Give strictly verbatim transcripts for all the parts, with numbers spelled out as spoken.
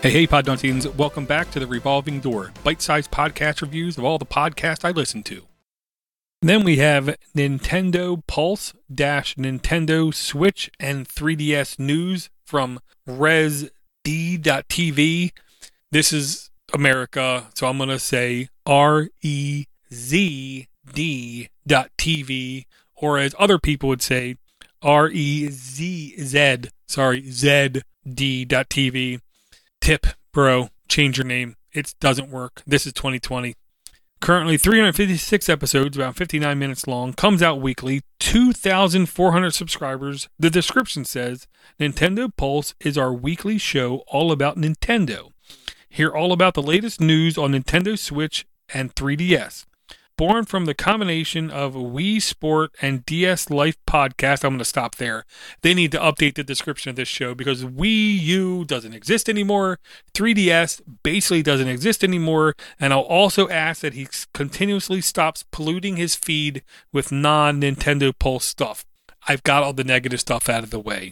Hey, hey, Podnutsians. Welcome back to the Revolving Door, bite-sized podcast reviews of all the podcasts I listen to. And then we have Nintendo Pulse dash Nintendo Switch and three D S news from Rez D dot T V. This is America, so I'm going to say R E Z D dot T V, or as other people would say, R E Z Z, sorry, Z D dot T V. Tip, bro, change your name. It doesn't work. This is twenty twenty. Currently three hundred fifty-six episodes, about fifty-nine minutes long, comes out weekly, two thousand four hundred subscribers. The description says, Nintendo Pulse is our weekly show all about Nintendo. Hear all about the latest news on Nintendo Switch and three D S. Born from the combination of Wii Sport and D S Life podcast. I'm going to stop there. They need to update the description of this show because Wii U doesn't exist anymore. three D S basically doesn't exist anymore. And I'll also ask that he continuously stops polluting his feed with non-Nintendo Pulse stuff. I've got all the negative stuff out of the way.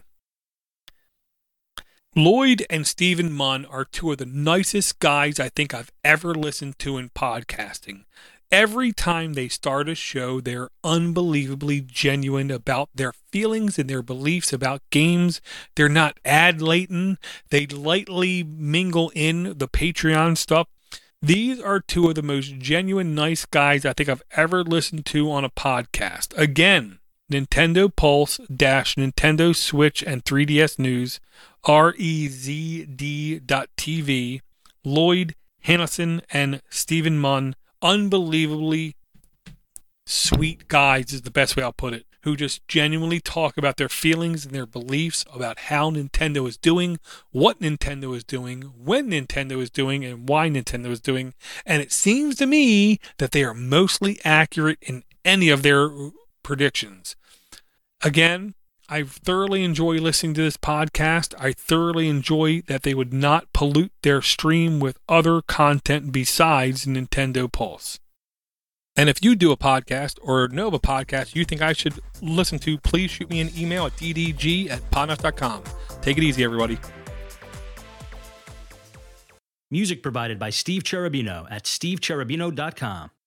Lloyd and Stephen Munn are two of the nicest guys I think I've ever listened to in podcasting. Every time they start a show, they're unbelievably genuine about their feelings and their beliefs about games. They're not ad-laden. They lightly mingle in the Patreon stuff. These are two of the most genuine, nice guys I think I've ever listened to on a podcast. Again, Nintendo Pulse dash Nintendo Switch and three D S news, R E Z D dot T V, Lloyd Hannison and Stephen Munn. Unbelievably sweet guys is the best way I'll put it, who just genuinely talk about their feelings and their beliefs about how Nintendo is doing, what Nintendo is doing, when Nintendo is doing, and why Nintendo is doing. And it seems to me that they are mostly accurate in any of their predictions. Again, I thoroughly enjoy listening to this podcast. I thoroughly enjoy that they would not pollute their stream with other content besides Nintendo Pulse. And if you do a podcast or know of a podcast you think I should listen to, please shoot me an email at d d g at podnuts dot com. Take it easy, everybody. Music provided by Steve Cherubino at steve cherubino dot com.